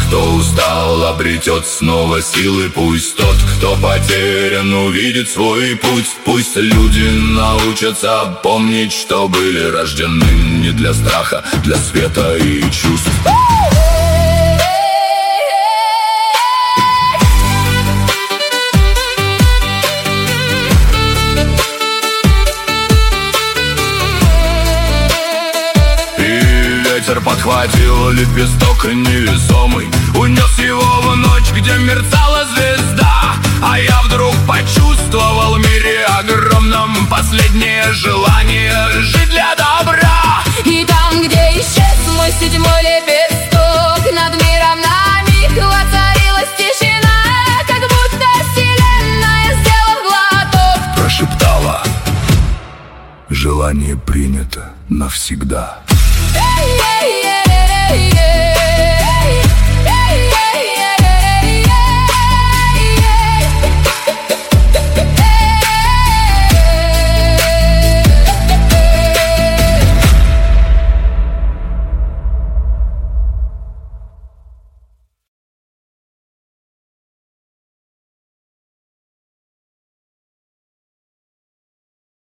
кто устал, обретет снова силы. Пусть тот, кто потерян, увидит свой путь. Пусть люди научатся помнить, что были рождены не для страха, для света и чувств. Ветер подхватил лепесток невесомый, унес его в ночь, где мерцала звезда. А я вдруг почувствовал в мире огромном последнее желание жить для добра. И там, где исчез мой седьмой лепесток, над миром на миг воцарилась тишина, как будто вселенная, сделав глоток, прошептала: желание принято навсегда.